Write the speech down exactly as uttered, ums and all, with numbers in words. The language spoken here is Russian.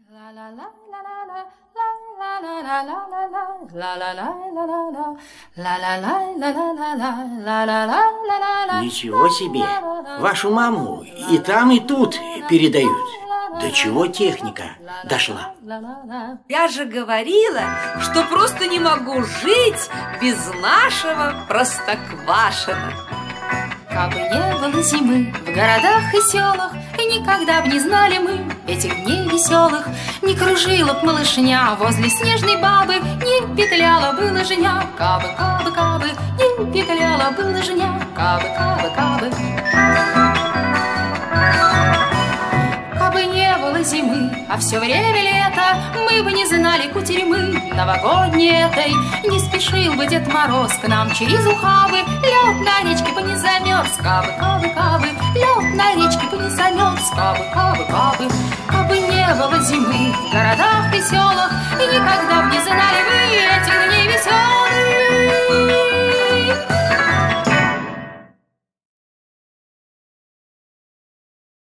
Ничего себе! Вашу маму и там, и тут передают. До чего техника дошла? Я же говорила, что просто не могу жить без нашего Простоквашино. Кабы не было зимы в городах и селах, и никогда б не знали мы этих дней веселых, не кружила б малышня возле снежной бабы, не петляла бы лыжня. Кабы, кабы, кабы, не петляла бы лыжня. Кабы, кабы, кабы. Кабы не было зимы, а все время лето, мы бы не знали кутерьмы новогодней этой. Не спешил бы Дед Мороз к нам через ухабы, лед на речке бы не замерз. Кабы, кабы, кабы, лед на речке бы не замерз. Кабы, кабы, кабы. Кабы не было зимы в городах и селах, и никогда б не знали вы этих